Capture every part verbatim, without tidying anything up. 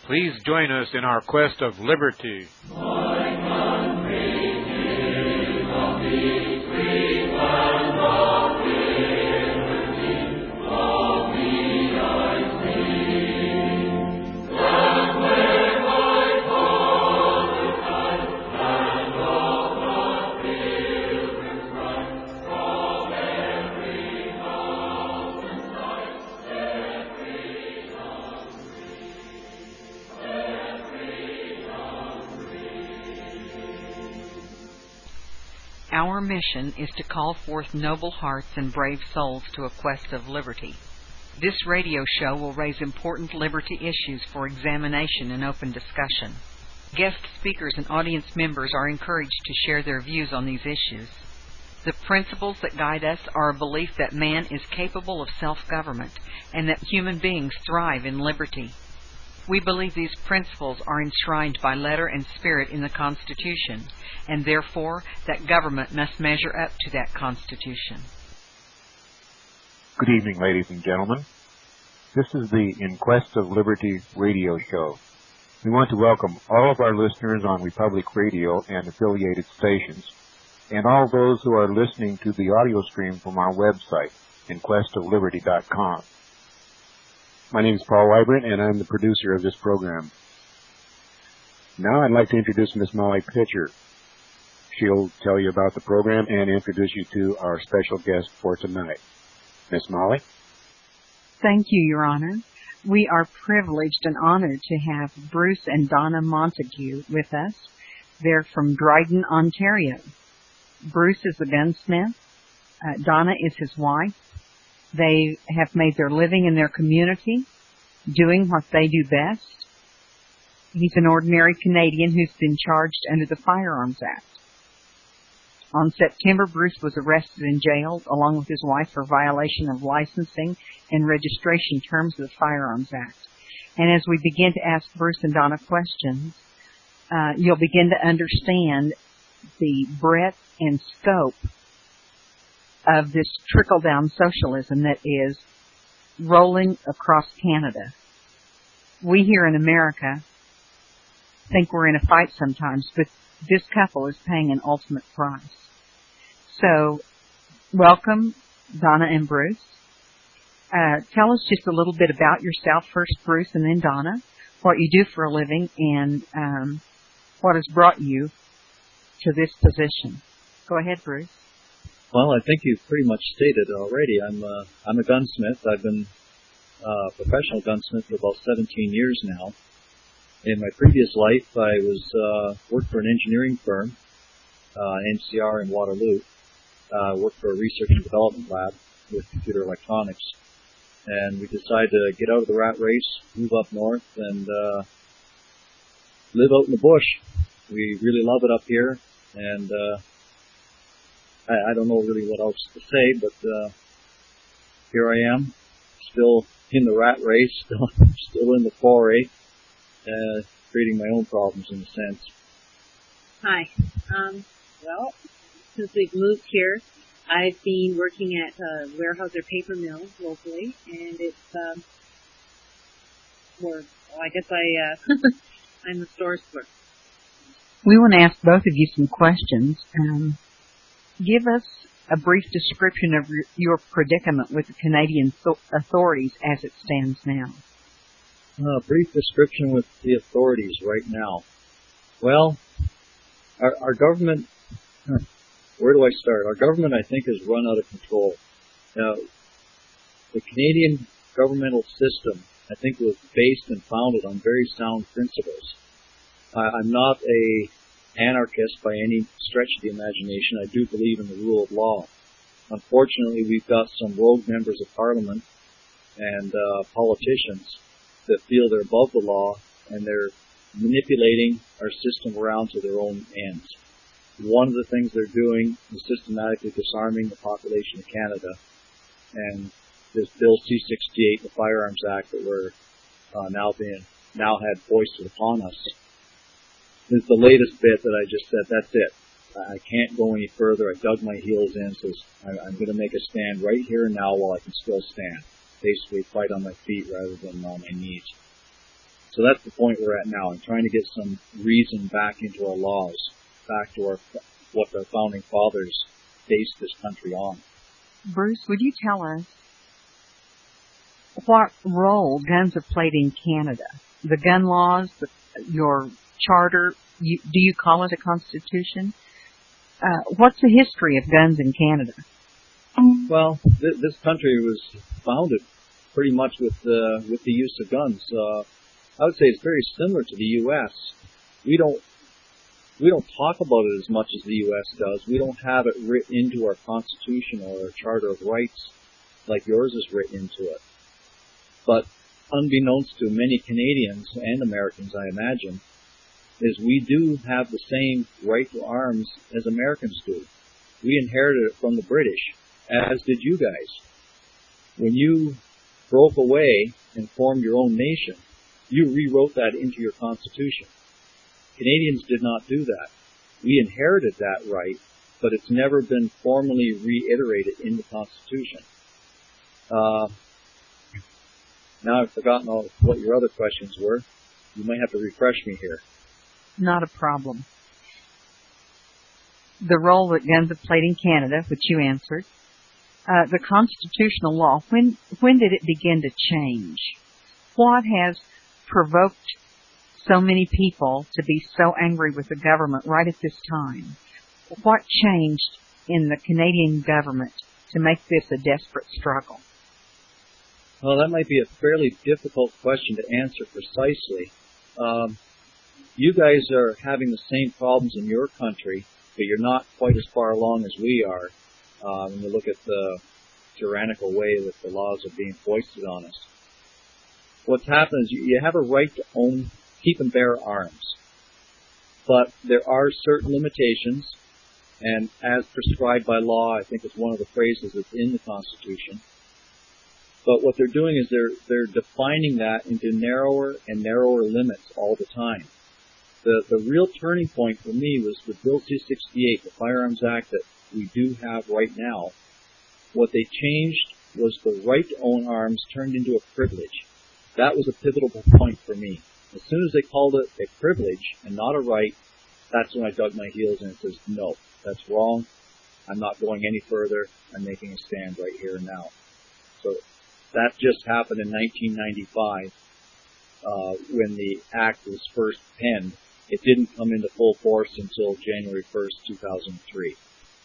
Please join us in our quest of liberty. Our mission is to call forth noble hearts and brave souls to a quest of liberty. This radio show will raise important liberty issues for examination and open discussion. Guest speakers and audience members are encouraged to share their views on these issues. The principles that guide us are a belief that man is capable of self-government and that human beings thrive in liberty. We believe these principles are enshrined by letter and spirit in the Constitution, and therefore that government must measure up to that Constitution. Good evening, ladies and gentlemen. This is the In Quest of Liberty radio show. We want to welcome all of our listeners on Republic Radio and affiliated stations, and all those who are listening to the audio stream from our website, in quest of liberty dot com. My name is Paul Wybron, and I'm the producer of this program. Now I'd like to introduce Miss Molly Pitcher. She'll tell you about the program and introduce you to our special guest for tonight. Miss Molly? Thank you, Your Honor. We are privileged and honored to have Bruce and Donna Montague with us. They're from Dryden, Ontario. Bruce is a gunsmith. Uh, Donna is his wife. They have made their living in their community, doing what they do best. He's an ordinary Canadian who's been charged under the Firearms Act. On September, Bruce was arrested and jailed, along with his wife, for violation of licensing and registration terms of the Firearms Act. And as we begin to ask Bruce and Donna questions, uh, you'll begin to understand the breadth and scope of this trickle-down socialism that is rolling across Canada. We here in America think we're in a fight sometimes, but this couple is paying an ultimate price. So, welcome, Donna and Bruce. Uh, tell us just a little bit about yourself first, Bruce, and then Donna, what you do for a living, and um, what has brought you to this position. Go ahead, Bruce. Well, I think you've pretty much stated it already. I'm uh, I'm a gunsmith. I've been uh, a professional gunsmith for about seventeen years now. In my previous life, I was uh, worked for an engineering firm, uh, N C R in Waterloo. Uh, worked for a research and development lab with computer electronics, and we decided to get out of the rat race, move up north, and uh, live out in the bush. We really love it up here, and uh, I, I don't know really what else to say, but uh, here I am, still in the rat race, still, still in the foray, uh, creating my own problems in a sense. Hi. Um, well, since we've moved here, I've been working at a Weyerhaeuser paper mill locally, and it's, um, or, well, I guess I, uh, I'm the stores clerk. We want to ask both of you some questions. Um, give us a brief description of your, your predicament with the Canadian th- authorities as it stands now. A brief description with the authorities right now. Well, our, our government, where do I start? Our government, I think, has run out of control. Now, the Canadian governmental system, I think, was based and founded on very sound principles. Uh, I'm not a anarchist by any stretch of the imagination. I do believe in the rule of law. Unfortunately, we've got some rogue members of Parliament and uh, politicians that feel they're above the law, and they're manipulating our system around to their own ends. One of the things they're doing is systematically disarming the population of Canada, and this Bill C sixty-eight, the Firearms Act, that we're uh, now being now had foisted upon us. This is the latest bit that I just said. That's it. I can't go any further. I dug my heels in, so I'm going to make a stand right here and now while I can still stand. Basically, fight on my feet rather than on my knees. So that's the point we're at now. I'm trying to get some reason back into our laws, back to our what our founding fathers based this country on. Bruce, would you tell us what role guns have played in Canada? The gun laws, the, your charter, you, do you call it a constitution? Uh, what's the history of guns in Canada? Well, th- this country was founded pretty much with the with the use of guns. Uh, I would say it's very similar to the U S. We don't we don't talk about it as much as the U S does. We don't have it written into our Constitution or our Charter of Rights like yours is written into it. But unbeknownst to many Canadians and Americans, I imagine, is we do have the same right to arms as Americans do. We inherited it from the British, as did you guys. When you broke away and formed your own nation, you rewrote that into your Constitution. Canadians did not do that. We inherited that right, but it's never been formally reiterated in the Constitution. Uh, now I've forgotten all what your other questions were. You might have to refresh me here. Not a problem. The role that guns have played in Canada, which you answered. Uh, the constitutional law, when when did it begin to change? What has provoked so many people to be so angry with the government right at this time? What changed in the Canadian government to make this a desperate struggle? Well, that might be a fairly difficult question to answer precisely. Um, you guys are having the same problems in your country, but you're not quite as far along as we are. Uh, when you look at the tyrannical way that the laws are being foisted on us. What's happened is you, you have a right to own, keep and bear arms. But there are certain limitations, and as prescribed by law, I think is one of the phrases that's in the Constitution. But what they're doing is they're, they're defining that into narrower and narrower limits all the time. The, the real turning point for me was the Bill two sixty-eight, the Firearms Act that we do have right now. What they changed was the right to own arms turned into a privilege. That was a pivotal point for me. As soon as they called it a privilege and not a right, that's when I dug my heels in and says, no, that's wrong. I'm not going any further. I'm making a stand right here and now. So that just happened in nineteen ninety-five uh, when the act was first penned. It didn't come into full force until January first, two thousand three.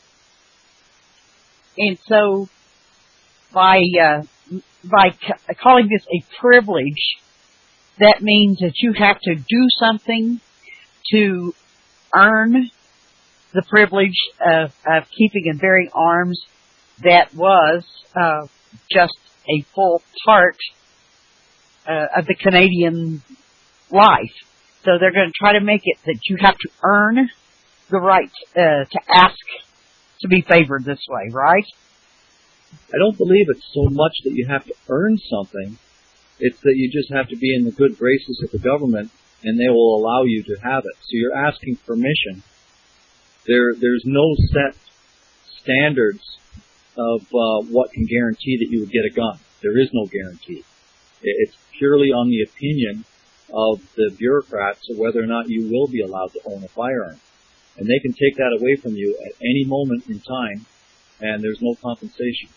And so, by uh, by ca- calling this a privilege, that means that you have to do something to earn the privilege of, of keeping and bearing arms that was uh, just a full part uh, of the Canadian life. So they're going to try to make it that you have to earn the right uh, to ask to be favored this way, right? I don't believe it's so much that you have to earn something. It's that you just have to be in the good graces of the government, and they will allow you to have it. So you're asking permission. There, there's no set standards of uh, what can guarantee that you would get a gun. There is no guarantee. It's purely on the opinion of the bureaucrats of whether or not you will be allowed to own a firearm. And they can take that away from you at any moment in time, and there's no compensation.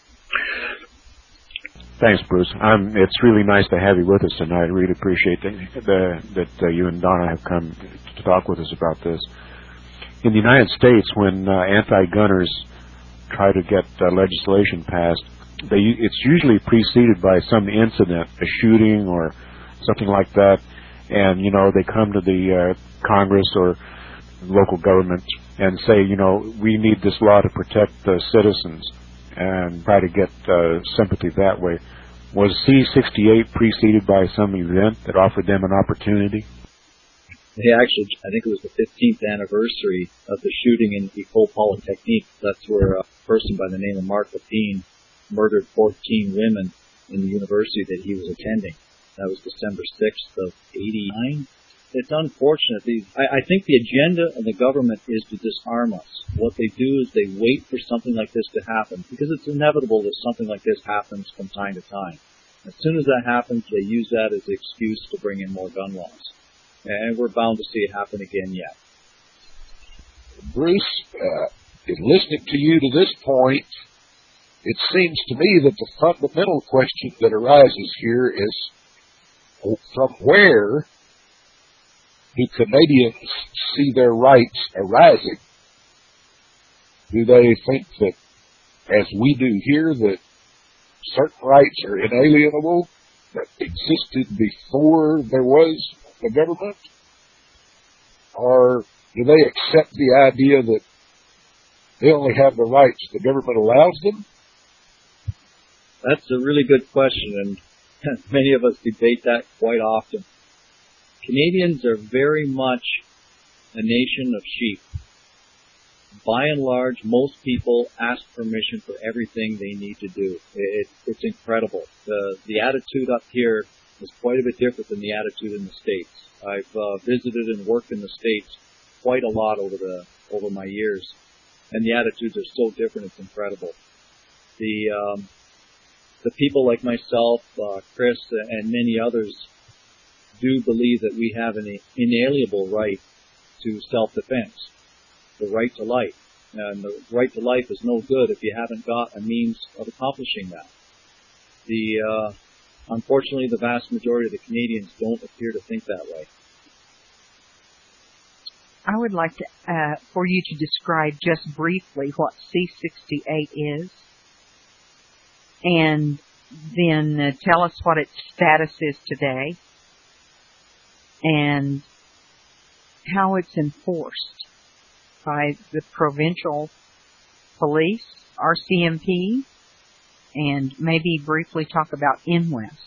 Thanks, Bruce. Um, it's really nice to have you with us tonight. I really appreciate the, the, that uh, you and Donna have come to talk with us about this. In the United States, when uh, anti-gunners try to get uh, legislation passed, they, it's usually preceded by some incident, a shooting or something like that, and, you know, they come to the uh, Congress or local government and say, you know, we need this law to protect the citizens, and try to get uh, sympathy that way. Was C sixty-eight preceded by some event that offered them an opportunity? They actually, I think it was the fifteenth anniversary of the shooting in Ecole Polytechnique. That's where a person by the name of Mark Lepine murdered fourteen women in the university that he was attending. That was December sixth of eighty-nine. It's unfortunate. I, I think the agenda of the government is to disarm us. What they do is they wait for something like this to happen, because it's inevitable that something like this happens from time to time. As soon as that happens, they use that as an excuse to bring in more gun laws. And we're bound to see it happen again yet. Bruce, uh, in listening to you to this point, it seems to me that the fundamental question that arises here is, from where do Canadians see their rights arising? Do they think that, as we do here, that certain rights are inalienable, that existed before there was a government? Or do they accept the idea that they only have the rights the government allows them? That's a really good question, and many of us debate that quite often. Canadians are very much a nation of sheep. By and large, most people ask permission for everything they need to do. It, it's incredible. The, the attitude up here is quite a bit different than the attitude in the States. I've uh, visited and worked in the States quite a lot over the over my years, and the attitudes are so different. It's incredible. The um, the people like myself, uh, Chris, and many others do believe that we have an inalienable right to self-defense, the right to life. And the right to life is no good if you haven't got a means of accomplishing that. The uh, unfortunately, the vast majority of the Canadians don't appear to think that way. I would like to, uh, for you to describe just briefly what C sixty-eight is, and then uh, tell us what its status is today, and how it's enforced by the provincial police, R C M P, and maybe briefly talk about InWest.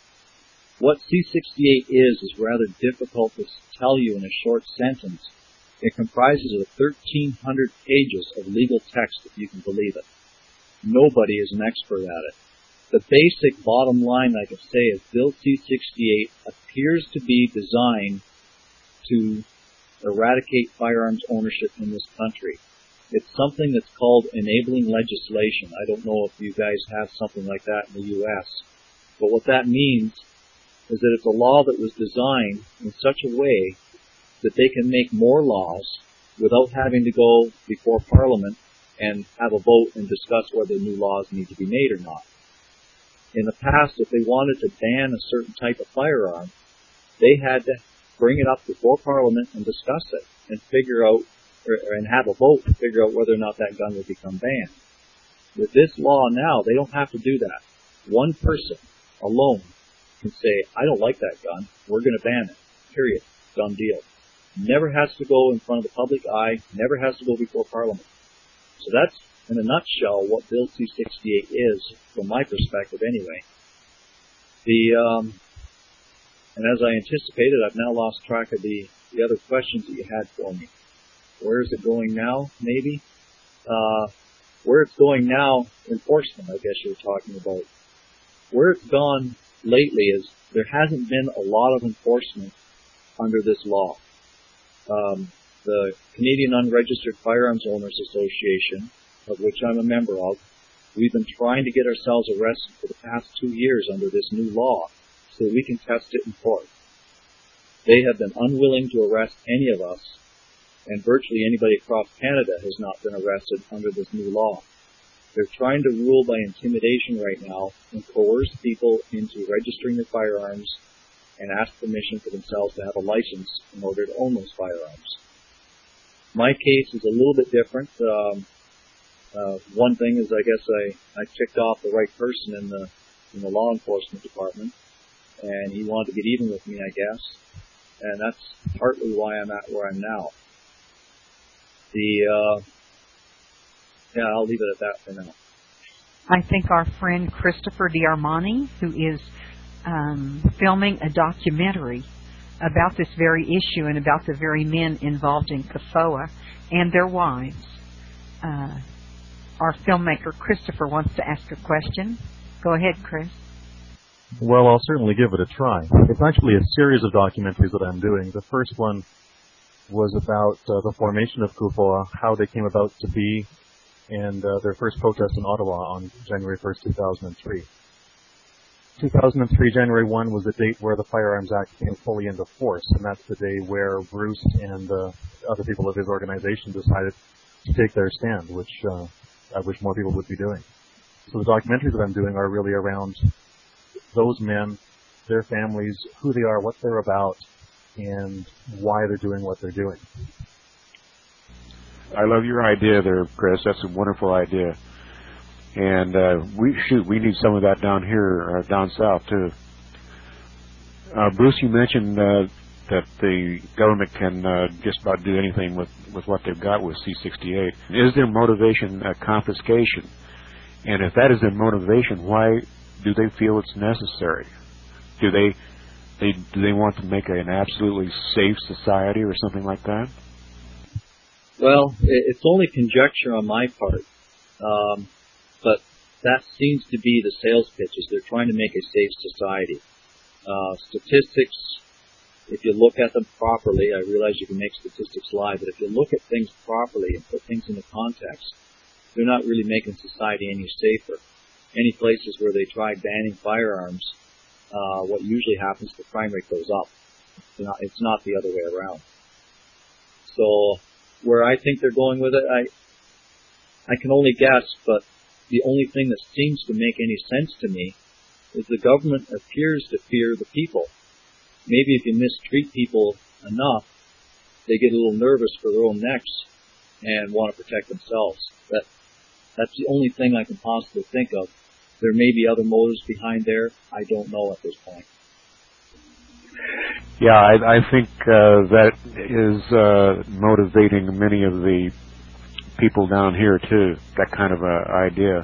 What C sixty-eight is is rather difficult to tell you in a short sentence. It comprises of thirteen hundred pages of legal text, if you can believe it. Nobody is an expert at it. The basic bottom line, like I say, is Bill C sixty-eight appears to be designed to eradicate firearms ownership in this country. It's something that's called enabling legislation. I don't know if you guys have something like that in the U S, but what that means is that it's a law that was designed in such a way that they can make more laws without having to go before Parliament and have a vote and discuss whether new laws need to be made or not. In the past, if they wanted to ban a certain type of firearm, they had to bring it up before Parliament and discuss it and figure out, or, and have a vote to figure out whether or not that gun would become banned. With this law now, they don't have to do that. One person alone can say, I don't like that gun, we're going to ban it, period, done deal. Never has to go in front of the public eye, never has to go before Parliament. So that's, in a nutshell, what Bill C sixty-eight is, from my perspective anyway. The, um, and as I anticipated, I've now lost track of the, the other questions that you had for me. Where is it going now, maybe? Uh, where it's going now, enforcement, I guess you're talking about. Where it's gone lately is there hasn't been a lot of enforcement under this law. Um, the Canadian Unregistered Firearms Owners Association, of which I'm a member of, we've been trying to get ourselves arrested for the past two years under this new law so that we can test it in court. They have been unwilling to arrest any of us, and virtually anybody across Canada has not been arrested under this new law. They're trying to rule by intimidation right now and coerce people into registering their firearms and ask permission for themselves to have a license in order to own those firearms. My case is a little bit different. Um, uh, one thing is, I guess I, I ticked off the right person in the in the law enforcement department, and he wanted to get even with me, I guess, and that's partly why I'm at where I'm now. The uh, yeah, I'll leave it at that for now. I think our friend Christopher D'Armani, who is um, filming a documentary about this very issue and about the very men involved in C F O A and their wives. Uh, our filmmaker Christopher wants to ask a question. Go ahead, Chris. Well, I'll certainly give it a try. It's actually a series of documentaries that I'm doing. The first one was about uh, the formation of C F O A, how they came about to be, and uh, their first protest in Ottawa on January first, two thousand three. two thousand three, January first, was the date where the Firearms Act came fully into force, and that's the day where Bruce and uh, other people of his organization decided to take their stand, which uh, I wish more people would be doing. So the documentaries that I'm doing are really around those men, their families, who they are, what they're about, and why they're doing what they're doing. I love your idea there, Chris. That's a wonderful idea. And uh, we shoot, we need some of that down here, uh, down south too. Uh, Bruce, you mentioned uh, that the government can uh, just about do anything with, with what they've got with C sixty-eight. Is their motivation uh, confiscation? And if that is their motivation, why do they feel it's necessary? Do they, they do they want to make an absolutely safe society or something like that? Well, it's only conjecture on my part. Um, But that seems to be the sales pitches. They're trying to make a safe society. Uh, statistics, if you look at them properly, I realize you can make statistics lie, but if you look at things properly and put things into context, they're not really making society any safer. Any places where they try banning firearms, uh, what usually happens, the crime rate goes up. It's not, it's not the other way around. So, where I think they're going with it, I, I can only guess, but the only thing that seems to make any sense to me is the government appears to fear the people. Maybe if you mistreat people enough, they get a little nervous for their own necks and want to protect themselves. That that's the only thing I can possibly think of. There may be other motives behind there. I don't know at this point. Yeah, I, I think uh, that is uh, motivating many of the people down here too, that kind of a idea.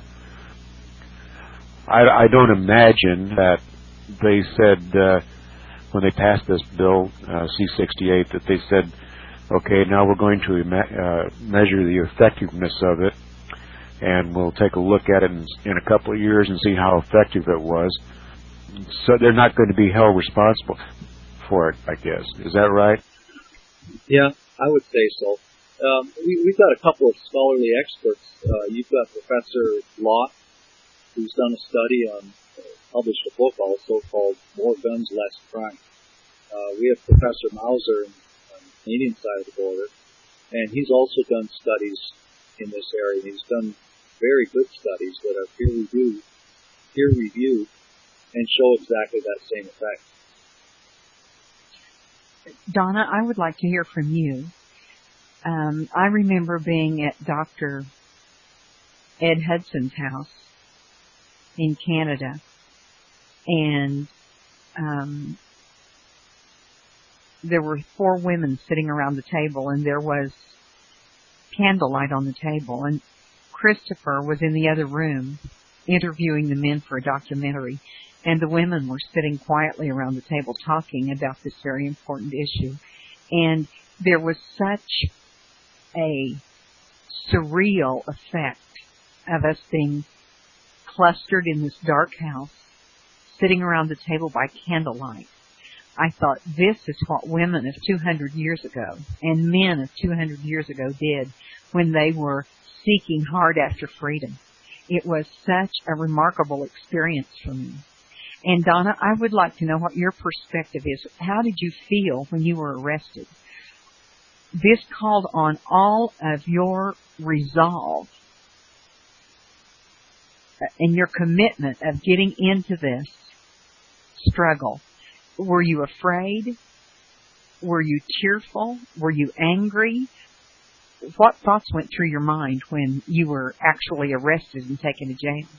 I, I don't imagine that they said uh, when they passed this bill, uh, C sixty-eight, that they said, okay, now we're going to uh, measure the effectiveness of it, and we'll take a look at it in, in a couple of years and see how effective it was. So they're not going to be held responsible for it, I guess. Is that right? Yeah, I would say so. Um, we, we've got a couple of scholarly experts. Uh, you've got Professor Lott, who's done a study on, uh, published a book also called More Guns, Less Crime. Uh, we have Professor Mauser on the Canadian side of the border, and he's also done studies in this area. He's done very good studies that are peer-reviewed, peer-reviewed, and show exactly that same effect. Donna, I would like to hear from you. Um, I remember being at Doctor Ed Hudson's house in Canada, and um, there were four women sitting around the table, and there was candlelight on the table, and Christopher was in the other room interviewing the men for a documentary, and the women were sitting quietly around the table talking about this very important issue. And there was such a surreal effect of us being clustered in this dark house, sitting around the table by candlelight. I thought, this is what women of two hundred years ago and men of two hundred years ago did when they were seeking hard after freedom. It was such a remarkable experience for me. And Donna, I would like to know what your perspective is. How did you feel when you were arrested? This called on all of your resolve and your commitment of getting into this struggle. Were you afraid? Were you tearful? Were you angry? What thoughts went through your mind when you were actually arrested and taken to jail?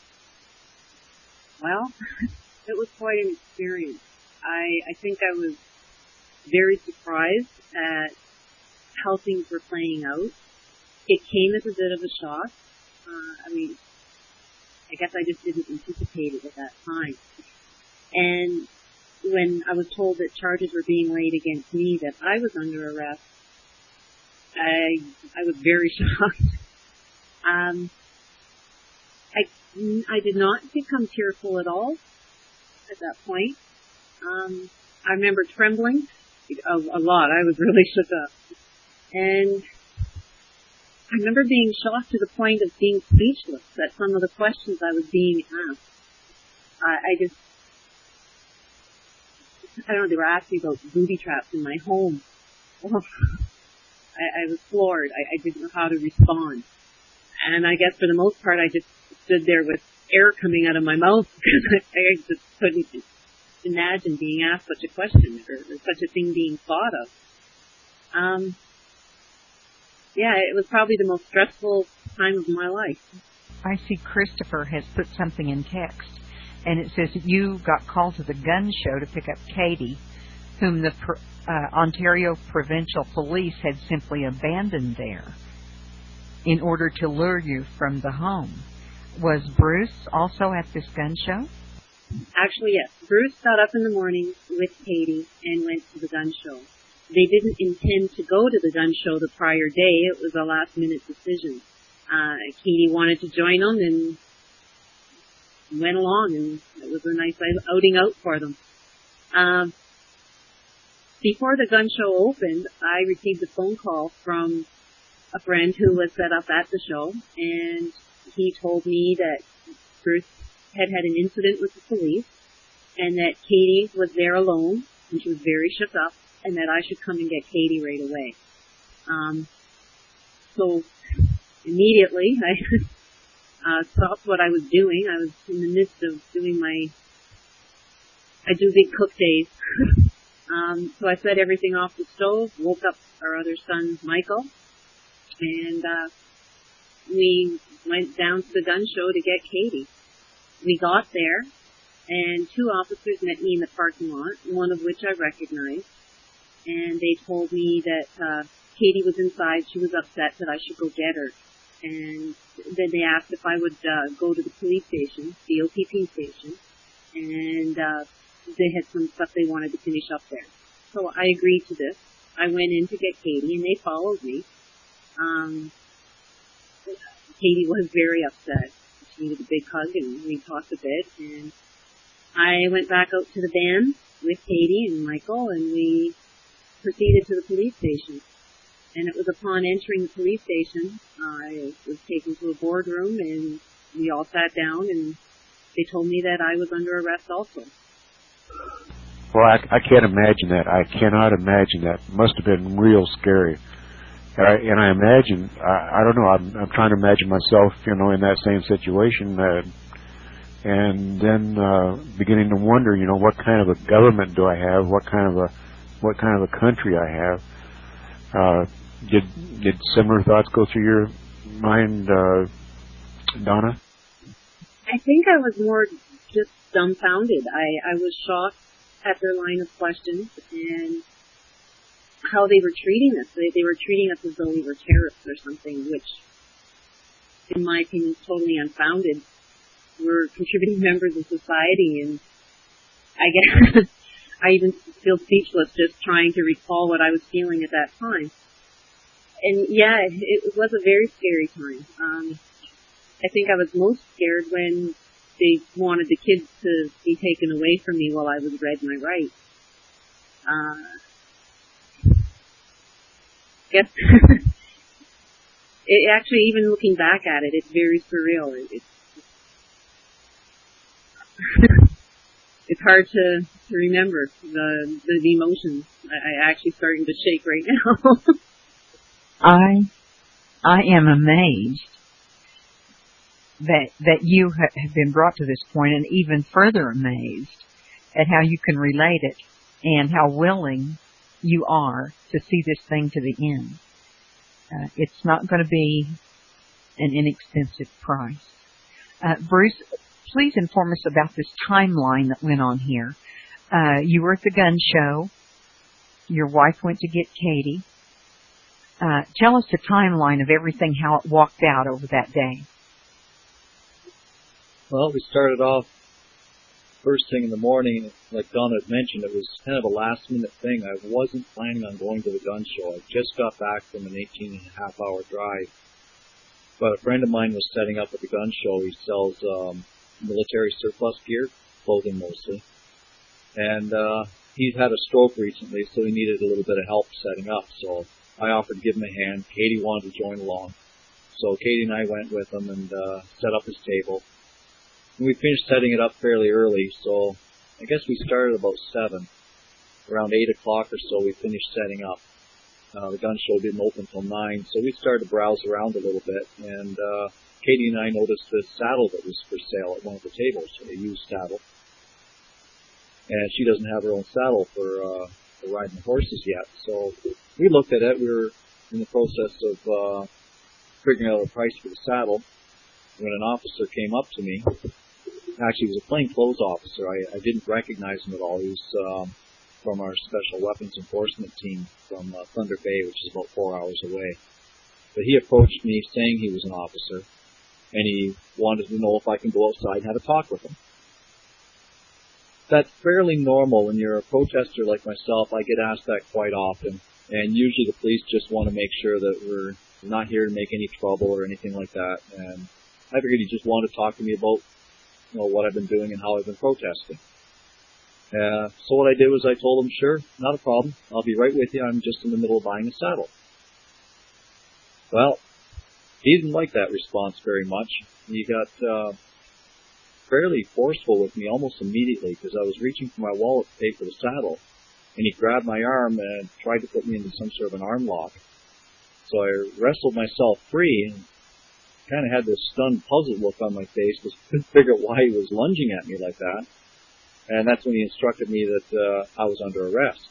Well, it was quite an experience. I, I think I was very surprised at how things were playing out. It came as a bit of a shock. Uh, I mean, I guess I just didn't anticipate it at that time. And when I was told that charges were being laid against me, that I was under arrest, I I was very shocked. Um, I I did not become tearful at all at that point. Um, I remember trembling a, a lot. I was really shook up, and I remember being shocked to the point of being speechless at some of the questions I was being asked. I, I just I don't know, they were asking about booby traps in my home. Oh, I, I was floored. I, I didn't know how to respond. And I guess for the most part, I just stood there with air coming out of my mouth because I, I just couldn't imagine being asked such a question or, or such a thing being thought of. Um, yeah, it was probably the most stressful time of my life. I see Christopher has put something in text, and it says that you got called to the gun show to pick up Katie, whom the uh, Ontario Provincial Police had simply abandoned there in order to lure you from the home. Was Bruce also at this gun show? Actually, yes. Bruce got up in the morning with Katie and went to the gun show. They didn't intend to go to the gun show the prior day. It was a last-minute decision. Uh, Katie wanted to join them and went along, and it was a nice outing out for them. Um, before the gun show opened, I received a phone call from a friend who was set up at the show, and he told me that Bruce had had an incident with the police, and that Katie was there alone, and she was very shook up, and that I should come and get Katie right away. Um, so immediately I uh, stopped what I was doing. I was in the midst of doing my, I do big cook days. um, so I set everything off the stove, woke up our other son, Michael, and uh, we went down to the gun show to get Katie. We got there, and two officers met me in the parking lot, one of which I recognized, and they told me that uh, Katie was inside. She was upset that I should go get her, and then they asked if I would uh, go to the police station, the O P P station, and uh, they had some stuff they wanted to finish up there. So I agreed to this. I went in to get Katie, and they followed me. Um, Katie was very upset. She needed a big hug, and we talked a bit, and I went back out to the van with Katie and Michael, and we proceeded to the police station. And it was upon entering the police station, I was taken to a boardroom, and we all sat down, and they told me that I was under arrest also. Well, I, I can't imagine that. I cannot imagine that. It must have been real scary. And I, and I imagine, I, I don't know, I'm, I'm trying to imagine myself, you know, in that same situation, uh, and then uh, beginning to wonder, you know, what kind of a government do I have? What kind of a, what kind of a country I have? Uh, did did similar thoughts go through your mind, uh, Donna? I think I was more just dumbfounded. I, I was shocked at their line of questions and how they were treating us. They, they were treating us as though we were terrorists or something, which, in my opinion, is totally unfounded. We're contributing members of society, and I guess I even feel speechless just trying to recall what I was feeling at that time. And yeah, it, it was a very scary time. Um, I think I was most scared when they wanted the kids to be taken away from me while I was read my rights. Uh, guess it actually, even looking back at it, it's very surreal. It, it's it's hard to, to remember the, the the emotions. I, I actually starting to shake right now. I I am amazed that that you ha- have been brought to this point, and even further amazed at how you can relate it and how willing you are to see this thing to the end. Uh, it's not going to be an inexpensive price. Uh, Bruce, please inform us about this timeline that went on here. Uh, you were at the gun show. Your wife went to get Katie. Uh, tell us the timeline of everything, how it walked out over that day. Well, we started off first thing in the morning. Like Donna had mentioned, it was kind of a last minute thing. I wasn't planning on going to the gun show. I just got back from an eighteen and a half hour drive. But a friend of mine was setting up at the gun show. He sells um, military surplus gear, clothing mostly. And uh, he's had a stroke recently, so he needed a little bit of help setting up. So I offered to give him a hand. Katie wanted to join along. So Katie and I went with him and uh, set up his table. And we finished setting it up fairly early, so I guess we started about seven. around eight o'clock or so, we finished setting up. Uh, the gun show didn't open until nine, so we started to browse around a little bit, and uh, Katie and I noticed this saddle that was for sale at one of the tables, a used saddle. And she doesn't have her own saddle for, uh, for riding the horses yet, so we looked at it. We were in the process of uh, figuring out a price for the saddle when an officer came up to me. Actually, he was a plainclothes officer. I, I didn't recognize him at all. He was um, from our Special Weapons Enforcement team from uh, Thunder Bay, which is about four hours away. But he approached me saying he was an officer, and he wanted to know if I can go outside and have a talk with him. That's fairly normal when you're a protester like myself. I get asked that quite often, and usually the police just want to make sure that we're not here to make any trouble or anything like that. And I figured he just wanted to talk to me about, you know, what I've been doing and how I've been protesting. Uh, so what I did was I told him, sure, not a problem. I'll be right with you. I'm just in the middle of buying a saddle. Well, he didn't like that response very much. He got uh, fairly forceful with me almost immediately because I was reaching for my wallet to pay for the saddle, and he grabbed my arm and tried to put me into some sort of an arm lock. So I wrestled myself free and kind of had this stunned, puzzled look on my face because I couldn't figure out why he was lunging at me like that. And that's when he instructed me that uh, I was under arrest.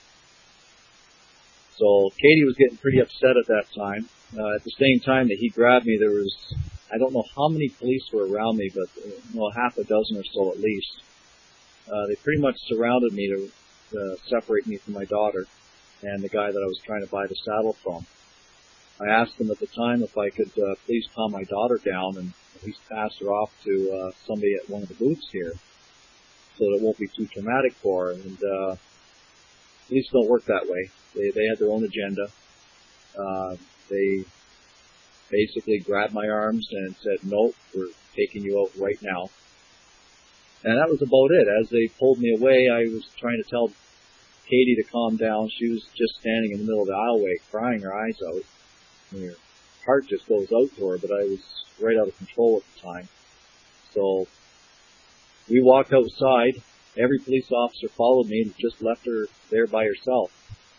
So Katie was getting pretty upset at that time. Uh, at the same time that he grabbed me, there was, I don't know how many police were around me, but uh, you know, half a dozen or so at least. Uh, they pretty much surrounded me to uh, separate me from my daughter and the guy that I was trying to buy the saddle from. I asked them at the time if I could uh, please calm my daughter down and at least pass her off to uh, somebody at one of the booths here, so that it won't be too traumatic for her. And uh, police don't work that way. They they had their own agenda. Uh, they basically grabbed my arms and said, "Nope, we're taking you out right now." And that was about it. As they pulled me away, I was trying to tell Katie to calm down. She was just standing in the middle of the aisleway, crying her eyes out. And her heart just goes out to her, but I was right out of control at the time. So we walked outside. Every police officer followed me and just left her there by herself.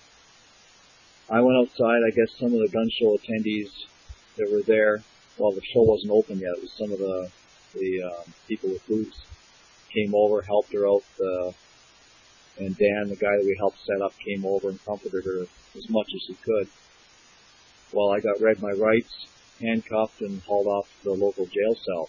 I went outside. I guess some of the gun show attendees that were there, well, the show wasn't open yet. It was some of the the uh, people with booths came over, helped her out, uh, and Dan, the guy that we helped set up, came over and comforted her as much as he could. While I got read my rights, handcuffed, and hauled off to the local jail cell.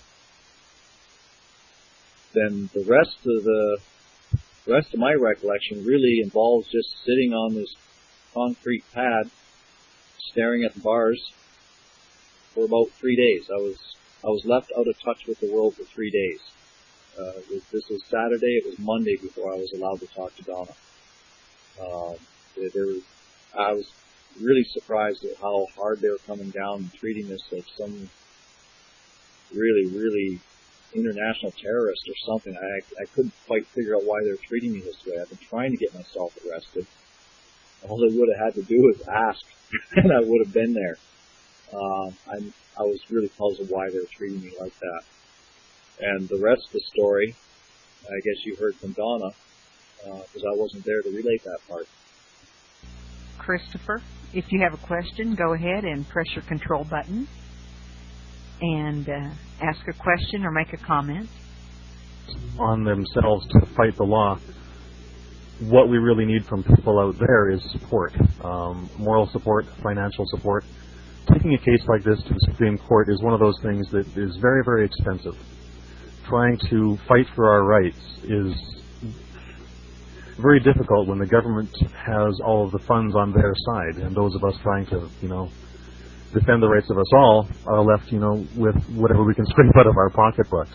Then the rest of the, the rest of my recollection really involves just sitting on this concrete pad, staring at the bars for about three days. I was I was left out of touch with the world for three days. Uh, this was Saturday. It was Monday before I was allowed to talk to Donna. Uh, there, there was, I was really surprised at how hard they were coming down and treating this like some really, really international terrorist or something. I I couldn't quite figure out why they were treating me this way. I've been trying to get myself arrested. All they would have had to do was ask, and I would have been there. Uh, I'm, I was really puzzled why they were treating me like that. And the rest of the story, I guess you heard from Donna, because uh, I wasn't there to relate that part. Christopher, if you have a question, go ahead and press your control button and uh, ask a question or make a comment. On themselves to fight the law. What we really need from people out there is support, um, moral support, financial support. Taking a case like this to the Supreme Court is one of those things that is very, very expensive. Trying to fight for our rights is very difficult when the government has all of the funds on their side, and those of us trying to, you know, defend the rights of us all are left, you know, with whatever we can scrape out of our pocketbooks.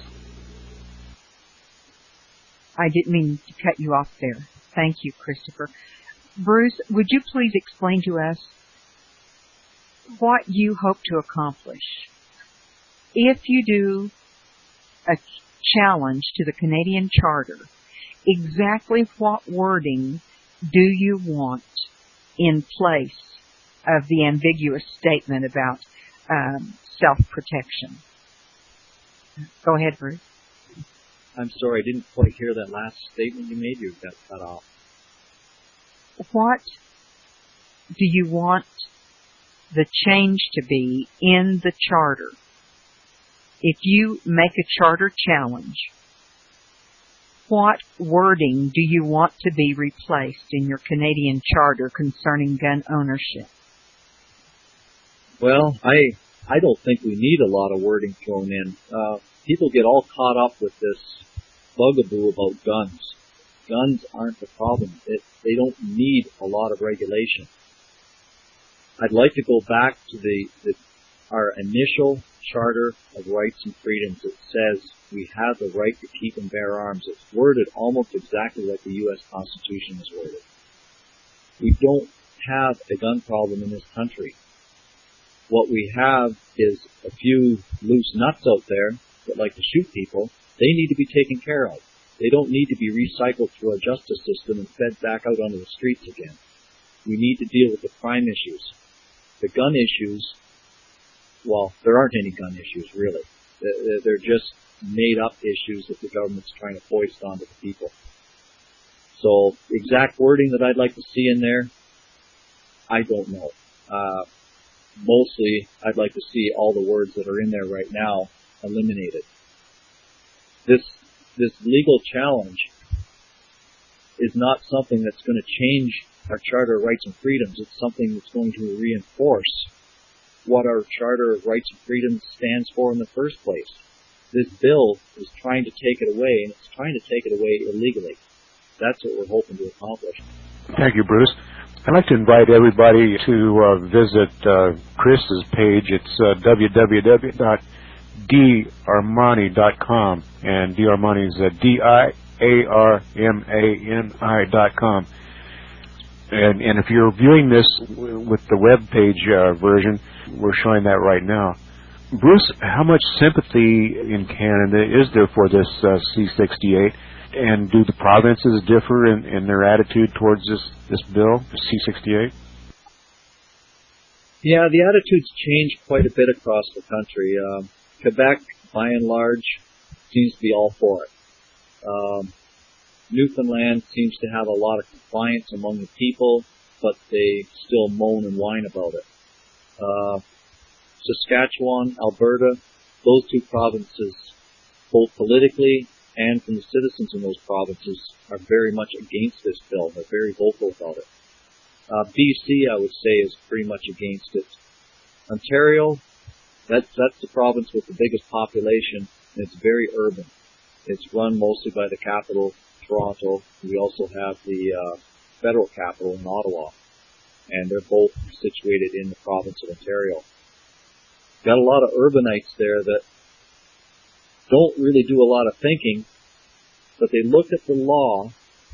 I didn't mean to cut you off there. Thank you, Christopher. Bruce, would you please explain to us what you hope to accomplish? If you do a challenge to the Canadian Charter, exactly what wording do you want in place of the ambiguous statement about um, self-protection? Go ahead, Bruce. I'm sorry, I didn't quite hear that last statement you made. You got cut off. what do you want the change to be in the charter? If you make a charter challenge, what wording do you want to be replaced in your Canadian charter concerning gun ownership? Well, I I don't think we need a lot of wording thrown in. Uh, people get all caught up with this bugaboo about guns. Guns aren't the problem. It, they don't need a lot of regulation. I'd like to go back to the, the our initial Charter of Rights and Freedoms that says we have the right to keep and bear arms. It's worded almost exactly like the U S Constitution is worded. We don't have a gun problem in this country. What we have is a few loose nuts out there that like to shoot people. They need to be taken care of. They don't need to be recycled through our justice system and fed back out onto the streets again. We need to deal with the crime issues. The gun issues, well, there aren't any gun issues, really. They're just made-up issues that the government's trying to foist onto the people. So, exact wording that I'd like to see in there, I don't know. Uh, mostly, I'd like to see all the words that are in there right now eliminated. This, this legal challenge is not something that's going to change our Charter of Rights and Freedoms. It's something that's going to reinforce what our Charter of Rights and Freedoms stands for in the first place. This bill is trying to take it away, and it's trying to take it away illegally. That's what we're hoping to accomplish. Thank you, Bruce. I'd like to invite everybody to uh, visit uh, Chris's page. It's uh, w w w dot d armani dot com, and D'Armani is uh, D I A R M A N I dot com. And, and if you're viewing this w- with the web page uh, version, we're showing that right now. Bruce, how much sympathy in Canada is there for this uh, C sixty-eight? And do the provinces differ in, in their attitude towards this, this bill, the C sixty-eight? Yeah, the attitudes change quite a bit across the country. Um, Quebec, by and large, seems to be all for it. Um, Newfoundland seems to have a lot of compliance among the people, but they still moan and whine about it. Uh, Saskatchewan, Alberta, those two provinces, both politically and from the citizens in those provinces, are very much against this bill. They're very vocal about it. Uh, B C, I would say, is pretty much against it. Ontario, that's, that's the province with the biggest population, and it's very urban. It's run mostly by the capital, Toronto. We also have the uh, federal capital in Ottawa, and they're both situated in the province of Ontario. Got a lot of urbanites there that don't really do a lot of thinking, but they look at the law,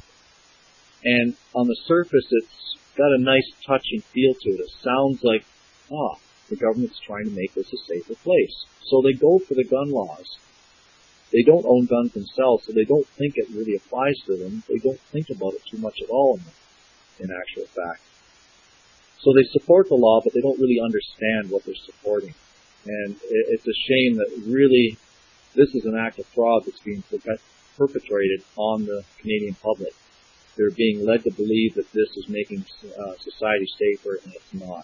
and on the surface it's got a nice touching feel to it. It sounds like, ah, the government's trying to make this a safer place. So they go for the gun laws. They don't own guns themselves, so they don't think it really applies to them. They don't think about it too much at all in, in actual fact. So they support the law, but they don't really understand what they're supporting. And it, it's a shame that really this is an act of fraud that's being perpetrated on the Canadian public. They're being led to believe that this is making uh, society safer, and it's not.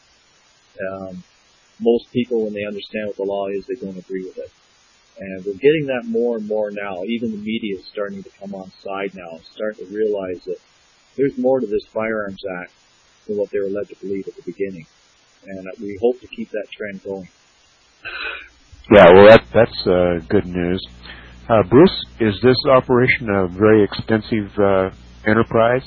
Um, most people, when they understand what the law is, they don't agree with it. And we're getting that more and more now. Even the media is starting to come on side now, starting to realize that there's more to this Firearms Act than what they were led to believe at the beginning. And we hope to keep that trend going. Yeah, well, that, that's uh, good news. Uh, Bruce, is this operation a very extensive uh, enterprise?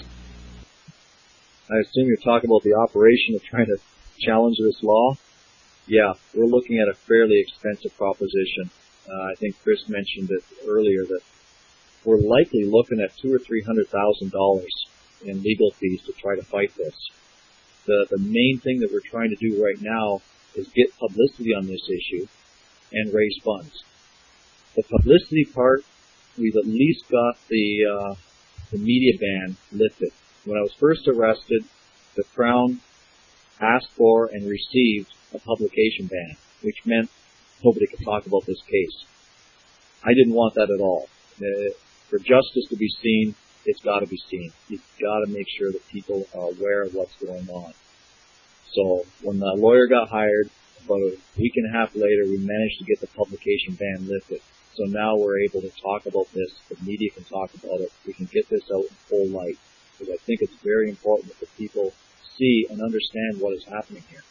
I assume you're talking about the operation of trying to challenge this law? Yeah, we're looking at a fairly expensive proposition. Uh, I think Chris mentioned it earlier that we're likely looking at two or three hundred thousand dollars in legal fees to try to fight this. The the main thing that we're trying to do right now is get publicity on this issue and raise funds. The publicity part, we've at least got the uh, the media ban lifted. When I was first arrested, the Crown asked for and received a publication ban, which meant nobody could talk about this case. I didn't want that at all. Uh, for justice to be seen, it's got to be seen. You've got to make sure that people are aware of what's going on. So when the lawyer got hired, about a week and a half later, we managed to get the publication ban lifted. So now we're able to talk about this. The media can talk about it. We can get this out in full light, because I think it's very important that the people see and understand what is happening here.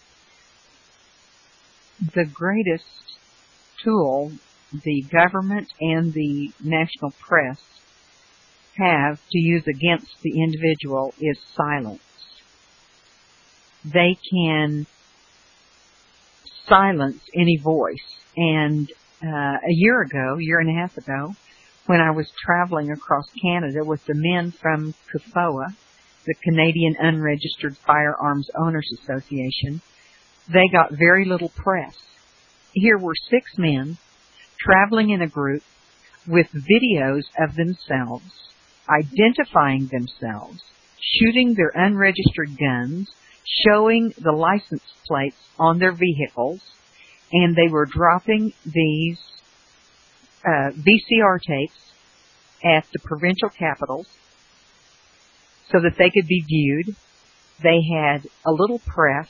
The greatest tool the government and the national press have to use against the individual is silence. They can silence any voice. And uh, a year ago, year and a half ago, when I was traveling across Canada with the men from C U F O A, the Canadian Unregistered Firearms Owners Association, they got very little press. Here were six men traveling in a group with videos of themselves, identifying themselves, shooting their unregistered guns, showing the license plates on their vehicles, and they were dropping these uh, V C R tapes at the provincial capitals so that they could be viewed. They had a little press,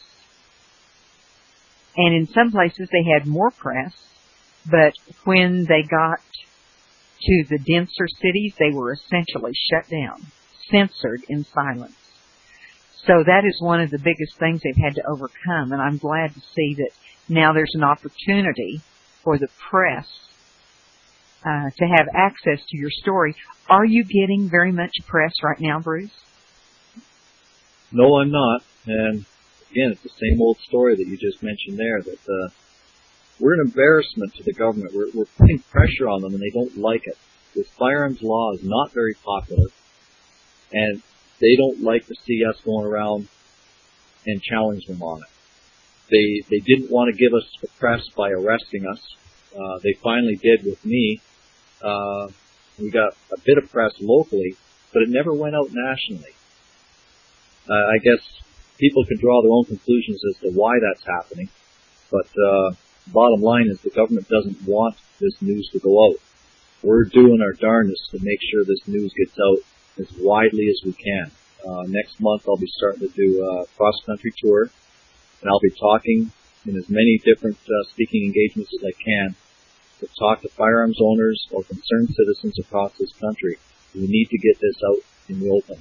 and in some places they had more press, but when they got to the denser cities, they were essentially shut down, censored in silence. So that is one of the biggest things they've had to overcome, and I'm glad to see that now there's an opportunity for the press uh, to have access to your story. Are you getting very much press right now, Bruce? No, I'm not. And again, it's the same old story that you just mentioned there, that uh, we're an embarrassment to the government. We're, we're putting pressure on them, and they don't like it. This firearms law is not very popular, and they don't like to see us going around and challenge them on it. They they didn't want to give us the press by arresting us. Uh, they finally did with me. Uh, we got a bit of press locally, but it never went out nationally. Uh, I guess people can draw their own conclusions as to why that's happening, but uh, bottom line is the government doesn't want this news to go out. We're doing our darndest to make sure this news gets out as widely as we can. Uh, next month I'll be starting to do a cross-country tour, and I'll be talking in as many different uh, speaking engagements as I can to talk to firearms owners or concerned citizens across this country. We need to get this out in the open.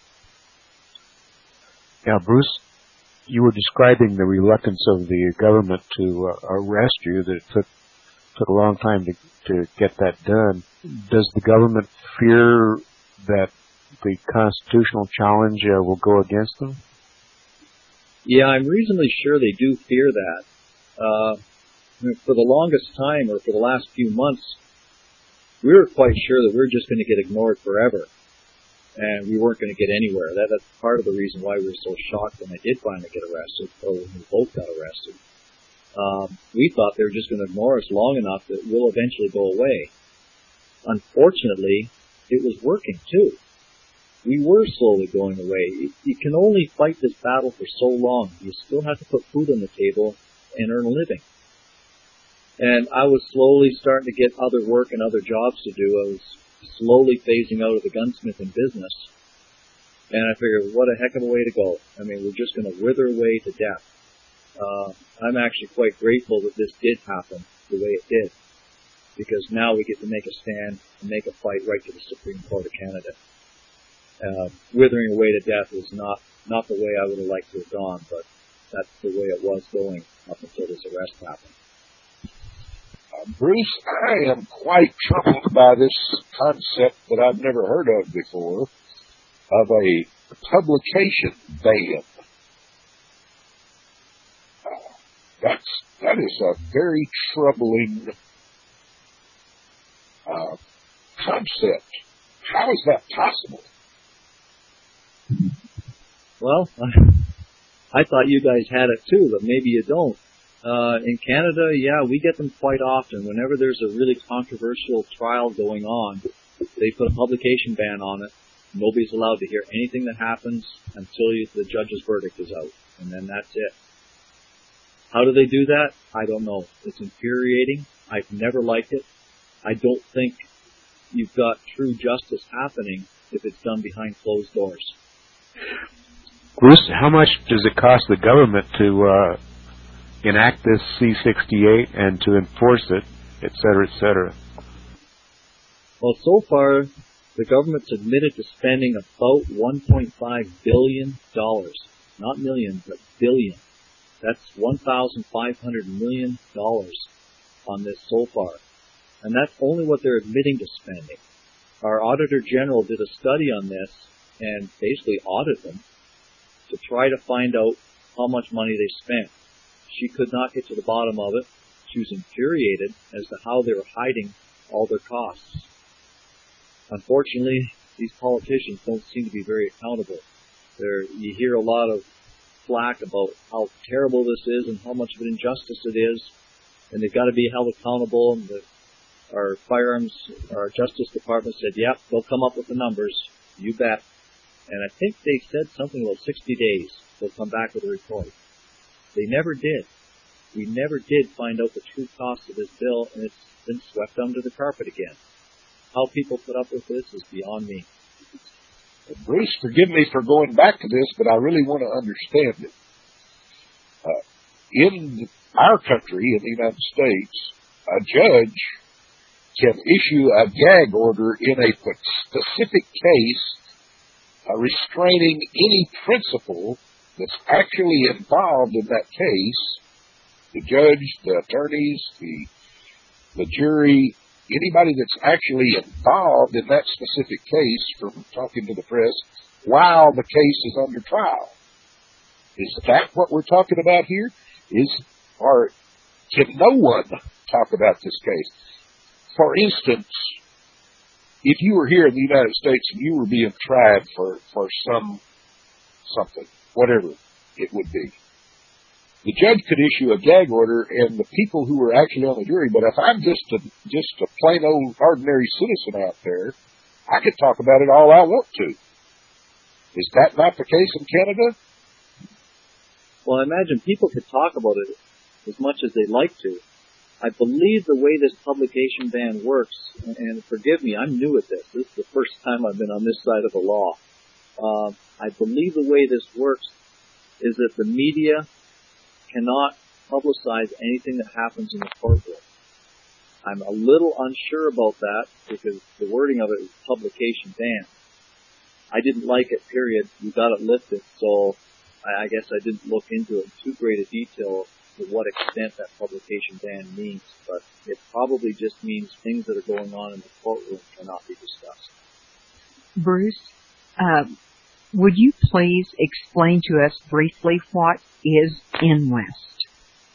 Now, Bruce, you were describing the reluctance of the government to uh, arrest you, that it took, took a long time to, to get that done. Does the government fear that the constitutional challenge uh, will go against them? Yeah, I'm reasonably sure they do fear that. Uh, for the longest time, or for the last few months, we were quite sure that we were just going to get ignored forever, and we weren't going to get anywhere. That, that's part of the reason why we were so shocked when I did finally get arrested, or when we both got arrested. Um, we thought they were just going to ignore us long enough that we'll eventually go away. Unfortunately, it was working too. We were slowly going away. You can only fight this battle for so long. You still have to put food on the table and earn a living. And I was slowly starting to get other work and other jobs to do. I was slowly phasing out of the gunsmithing business. And I figured, what a heck of a way to go. I mean, we're just going to wither away to death. Uh, I'm actually quite grateful that this did happen the way it did, because now we get to make a stand and make a fight right to the Supreme Court of Canada. Uh, withering away to death is not, not the way I would have liked to have gone, but that's the way it was going up until this arrest happened. Uh, Bruce, I am quite troubled by this concept that I've never heard of before, of a publication ban. Uh, that's, that is a very troubling uh, concept. How is that possible? Well, I thought you guys had it too, but maybe you don't. Uh, in Canada, yeah, we get them quite often. Whenever there's a really controversial trial going on, they put a publication ban on it. Nobody's allowed to hear anything that happens until you, the judge's verdict is out, and then that's it. How do they do that? I don't know. It's infuriating. I've never liked it. I don't think you've got true justice happening if it's done behind closed doors. Bruce, how much does it cost the government to uh, enact this C sixty-eight and to enforce it, et cetera, et cetera? Well, so far, the government's admitted to spending about one point five billion dollars. Not million, but billion. That's one thousand five hundred million dollars on this so far. And that's only what they're admitting to spending. Our Auditor General did a study on this and basically audited them to try to find out how much money they spent. She could not get to the bottom of it. She was infuriated as to how they were hiding all their costs. Unfortunately, these politicians don't seem to be very accountable. There, you hear a lot of flack about how terrible this is and how much of an injustice it is, and they've got to be held accountable. And the, our firearms, our Justice Department said, yep, they'll come up with the numbers. You bet. And I think they said something about sixty days. They'll come back with a report. They never did. We never did find out the true cost of this bill, and it's been swept under the carpet again. How people put up with this is beyond me. Bruce, forgive me for going back to this, but I really want to understand it. Uh, in our country, in the United States, a judge can issue a gag order in a specific case uh, restraining any principal that's actually involved in that case. The judge, the attorneys, the, the jury, anybody that's actually involved in that specific case from talking to the press while the case is under trial. Is that what we're talking about here? Is, or can no one talk about this case? For instance, if you were here in the United States and you were being tried for, for some, something, whatever it would be, the judge could issue a gag order, and the people who were actually on the jury. But if I'm just a just a plain old ordinary citizen out there, I could talk about it all I want to. Is that not the case in Canada? Well, I imagine people could talk about it as much as they'd like to. I believe the way this publication ban works, and forgive me, I'm new at this. This is the first time I've been on this side of the law. Uh, I believe the way this works is that the media cannot publicize anything that happens in the courtroom. I'm a little unsure about that because the wording of it is publication ban. I didn't like it, period. You got it lifted, so I guess I didn't look into it in too great a detail to what extent that publication ban means, but it probably just means things that are going on in the courtroom cannot be discussed. Bruce, uh, would you please explain to us briefly what is N W E S T?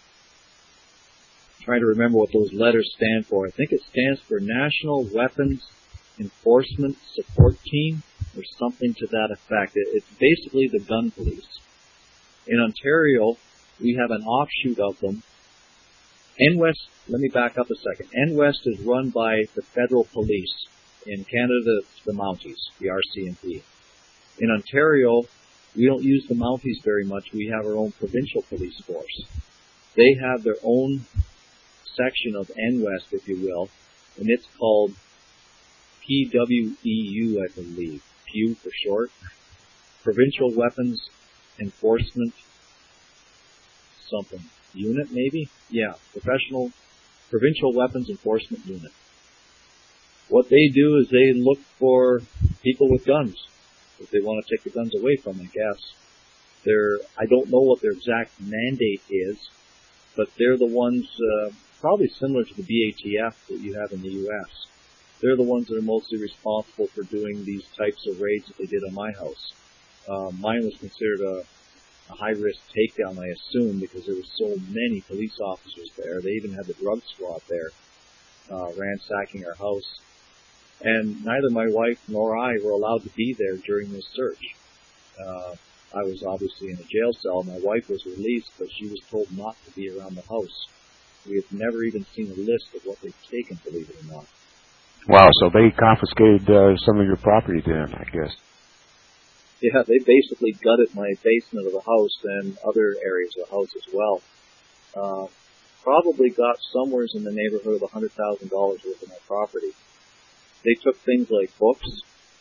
I'm trying to remember what those letters stand for. I think it stands for National Weapons Enforcement Support Team or something to that effect. It's basically the gun police. In Ontario, we have an offshoot of them. N W E S T, let me back up a second. N W E S T is run by the federal police. In Canada, it's the Mounties, the R C M P. In Ontario, we don't use the Mounties very much. We have our own provincial police force. They have their own section of N W E S T, if you will, and it's called P W E U, I believe. P U for short. Provincial Weapons Enforcement something. Unit, maybe? Yeah, Professional Provincial Weapons Enforcement Unit. What they do is they look for people with guns. If they want to take the guns away from them, I guess. They're, I don't know what their exact mandate is, but they're the ones, uh, probably similar to the B A T F that you have in the U S. They're the ones that are mostly responsible for doing these types of raids that they did on my house. Uh, mine was considered a, a high-risk takedown, I assume, because there were so many police officers there. They even had the drug squad there, uh, ransacking our house. And neither my wife nor I were allowed to be there during this search. Uh, I was obviously in a jail cell. My wife was released, but she was told not to be around the house. We have never even seen a list of what they've taken, believe it or not. Wow, so they confiscated uh, some of your property then, I guess. Yeah, they basically gutted my basement of the house and other areas of the house as well. Uh, probably got somewhere in the neighborhood of one hundred thousand dollars worth of my property. They took things like books,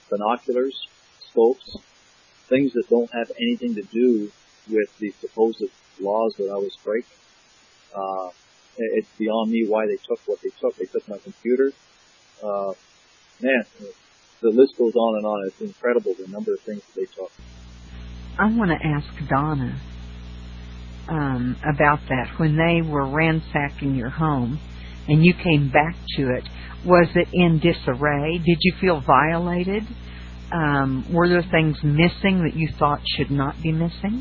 binoculars, scopes, things that don't have anything to do with the supposed laws that I was breaking. Uh, it's beyond me why they took what they took. They took my computer. Uh, man, the list goes on and on. It's incredible the number of things that they took. I want to ask Donna um, about that. When they were ransacking your home and you came back to it, was it in disarray? Did you feel violated? Um, were there things missing that you thought should not be missing?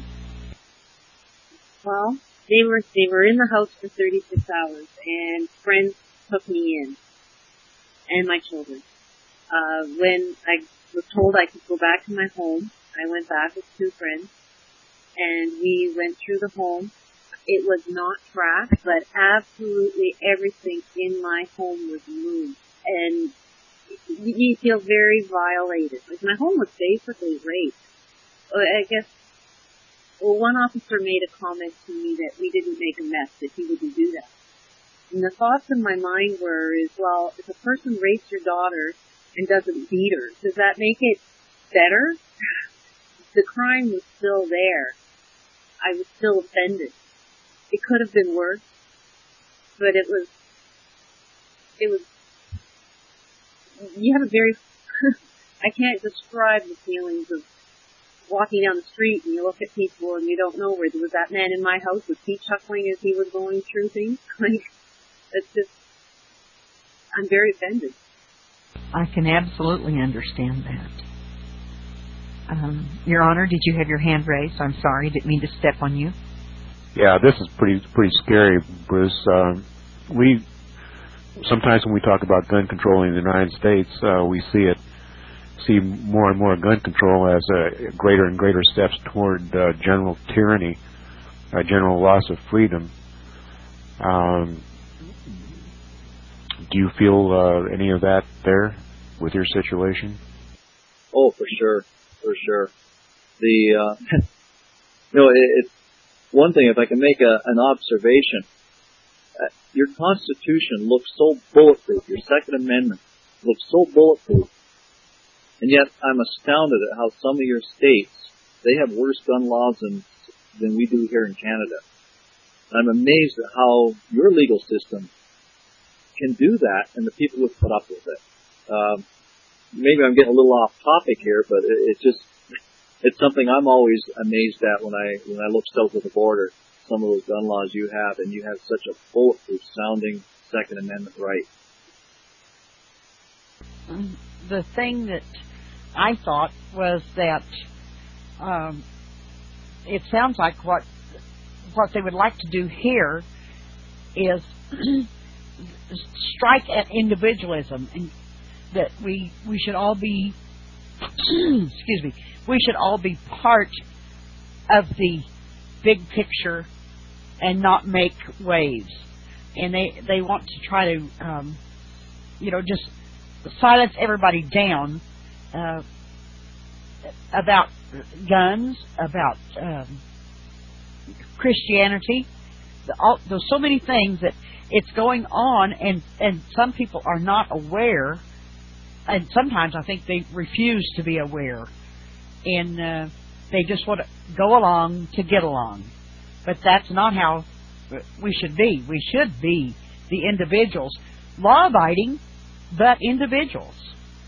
Well, they were they were in the house for thirty-six hours, and friends took me in, and my children. Uh, when I was told I could go back to my home, I went back with two friends, and we went through the home. It was not trashed, but absolutely everything in my home was moved, and you feel very violated. Like, my home was basically raped. I guess, well, one officer made a comment to me that we didn't make a mess, that he wouldn't do that. And the thoughts in my mind were, is, well, if a person rapes your daughter and doesn't beat her, does that make it better? The crime was still there. I was still offended. It could have been worse, but it was, it was, you have a very, I can't describe the feelings of walking down the street and you look at people and you don't know where, was that man in my house, was he chuckling as he was going through things? Like, it's just, I'm very offended. I can absolutely understand that. Um, Your Honor, did you have your hand raised? I'm sorry, didn't mean to step on you. Yeah, this is pretty pretty scary, Bruce. Uh, we sometimes when we talk about gun control in the United States, uh, we see it see more and more gun control as a greater and greater steps toward uh, general tyranny, uh, general loss of freedom. Um, do you feel uh, any of that there with your situation? Oh, for sure, for sure. The uh, you know, it, it's one thing. If I can make a, an observation, uh, your Constitution looks so bulletproof. Your Second Amendment looks so bulletproof. And yet, I'm astounded at how some of your states, they have worse gun laws than, than we do here in Canada. I'm amazed at how your legal system can do that, and the people would put up with it. Um, maybe I'm getting a little off topic here, but it, it's just, it's something I'm always amazed at when I, when I look south of the border, some of those gun laws you have, and you have such a bulletproof sounding Second Amendment right. The thing that I thought was that um, it sounds like what what they would like to do here is strike at individualism, and that we we should all be excuse me we should all be part of the big picture and not make waves. And they they want to try to um, you know just silence everybody down uh, about guns, about um, Christianity. The, all, there's so many things that it's going on, and, and some people are not aware, and sometimes I think they refuse to be aware, and uh, they just want to go along to get along. But that's not how we should be. We should be the individuals, law-abiding, but individuals.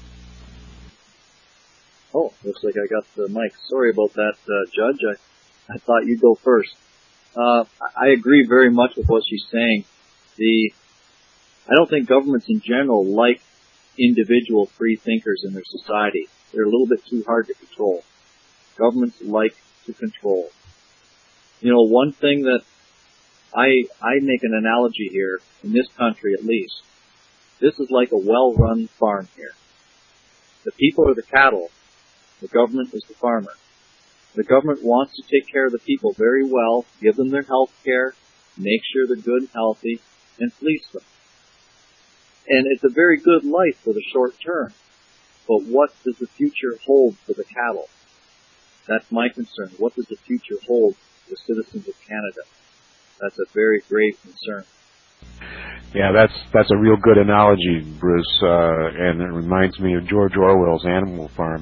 Oh, looks like I got the mic. Sorry about that, uh, Judge. I, I thought you'd go first. Uh, I agree very much with what she's saying. The, I don't think governments in general like individual free thinkers in their society. They're a little bit too hard to control. Governments like to control. You know, one thing that I, I make an analogy here, in this country at least, this is like a well-run farm here. The people are the cattle. The government is the farmer. The government wants to take care of the people very well, give them their health care, make sure they're good and healthy, and fleece them. And it's a very good life for the short term. But what does the future hold for the cattle? That's my concern. What does the future hold for the citizens of Canada? That's a very grave concern. Yeah, that's that's a real good analogy, Bruce, uh, and it reminds me of George Orwell's Animal Farm.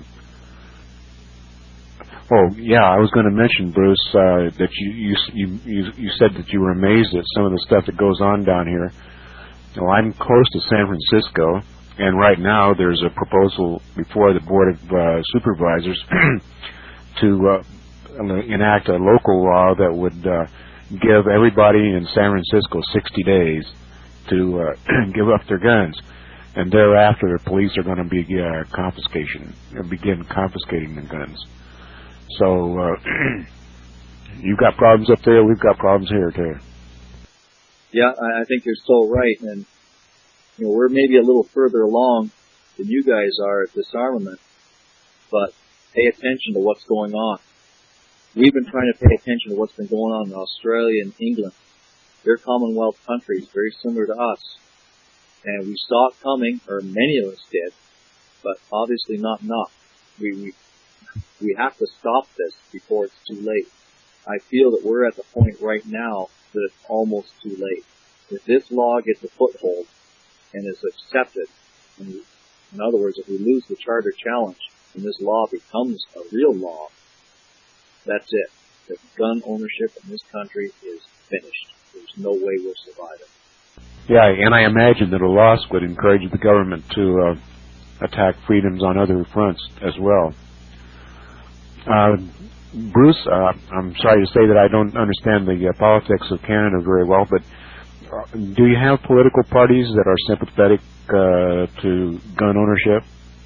Oh, yeah, I was going to mention, Bruce, uh, that you, you you you you said that you were amazed at some of the stuff that goes on down here. Well, I'm close to San Francisco, and right now there's a proposal before the Board of uh, Supervisors to uh, enact a local law that would uh, give everybody in San Francisco sixty days to uh, give up their guns, and thereafter the police are going to be uh, confiscation, begin confiscating the guns. So uh, you've got problems up there, we've got problems here too. Yeah, I think you're so right, and you know we're maybe a little further along than you guys are at disarmament, but pay attention to what's going on. We've been trying to pay attention to what's been going on in Australia and England. They're Commonwealth countries, very similar to us. And we saw it coming, or many of us did, but obviously not enough. We, we, we have to stop this before it's too late. I feel that we're at the point right now that it's almost too late. If this law gets a foothold and is accepted, and in other words, if we lose the Charter Challenge and this law becomes a real law, that's it. The gun ownership in this country is finished. There's no way we'll survive it. Yeah, and I imagine that a loss would encourage the government to uh, attack freedoms on other fronts as well. Uh, Bruce, uh, I'm sorry to say that I don't understand the uh, politics of Canada very well, but uh, do you have political parties that are sympathetic uh, to gun ownership?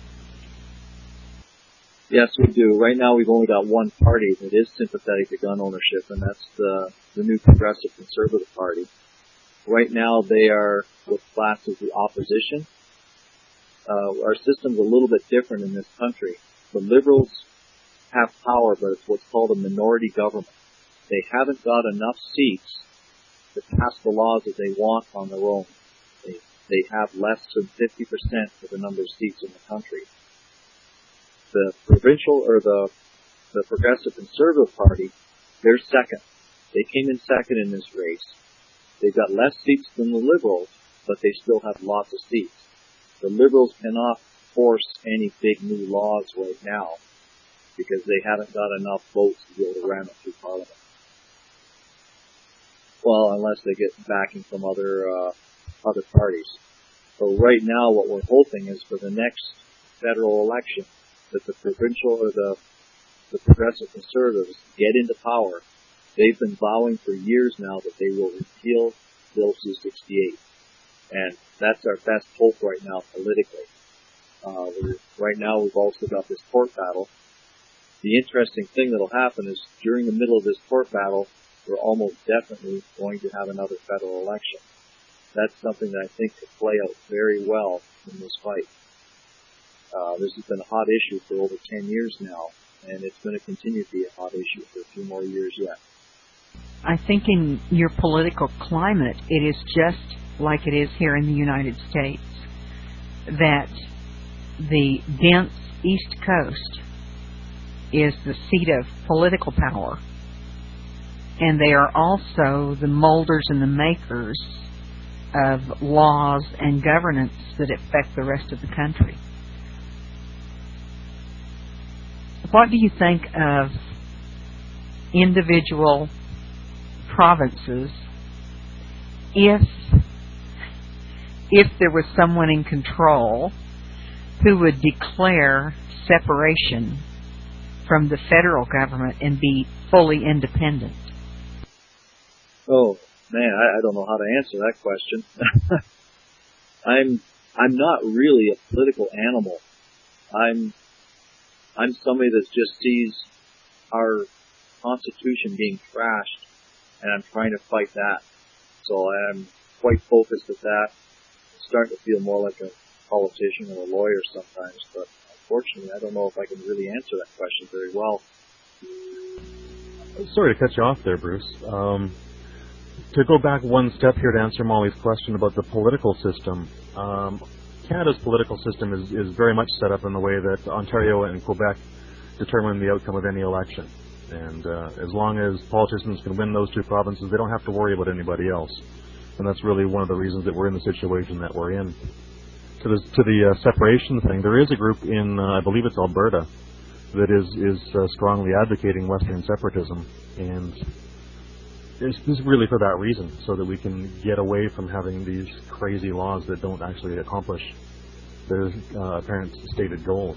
Yes, we do. Right now we've only got one party that is sympathetic to gun ownership, and that's the, the new Progressive Conservative Party. Right now they are what's classed as the opposition. Uh, our system's a little bit different in this country. The Liberals have power, but it's what's called a minority government. They haven't got enough seats to pass the laws that they want on their own. They, they have less than fifty percent of the number of seats in the country. The provincial or the the Progressive Conservative Party, they're second. They came in second in this race. They've got less seats than the Liberals, but they still have lots of seats. The Liberals cannot force any big new laws right now because they haven't got enough votes to be able to ram it through Parliament. Well, unless they get backing from other uh, other parties. So right now, what we're hoping is for the next federal election that the provincial or the the Progressive Conservatives get into power. They've been vowing for years now that they will repeal Bill C sixty-eight, and that's our best hope right now politically. Uh, we're, right now, we've also got this court battle. The interesting thing that'll happen is during the middle of this court battle, we're almost definitely going to have another federal election. That's something that I think could play out very well in this fight. Uh, this has been a hot issue for over ten years now, and it's going to continue to be a hot issue for a few more years yet. I think in your political climate, it is just like it is here in the United States, that the dense East Coast is the seat of political power, and they are also the molders and the makers of laws and governance that affect the rest of the country. What do you think of individual provinces if if there was someone in control who would declare separation from the federal government and be fully independent? Oh man, I, I don't know how to answer that question. I'm I'm not really a political animal. I'm I'm somebody that just sees our Constitution being trashed, and I'm trying to fight that. So I'm quite focused at that. I'm starting to feel more like a politician or a lawyer sometimes, but unfortunately I don't know if I can really answer that question very well. Sorry to cut you off there, Bruce. Um, to go back one step here to answer Molly's question about the political system, um, Canada's political system is, is very much set up in the way that Ontario and Quebec determine the outcome of any election. And uh, as long as politicians can win those two provinces, they don't have to worry about anybody else. And that's really one of the reasons that we're in the situation that we're in. To the, to the uh, separation thing, there is a group in, uh, I believe it's Alberta, that is, is uh, strongly advocating Western separatism. And it's, it's really for that reason, so that we can get away from having these crazy laws that don't actually accomplish their uh, apparent stated goals.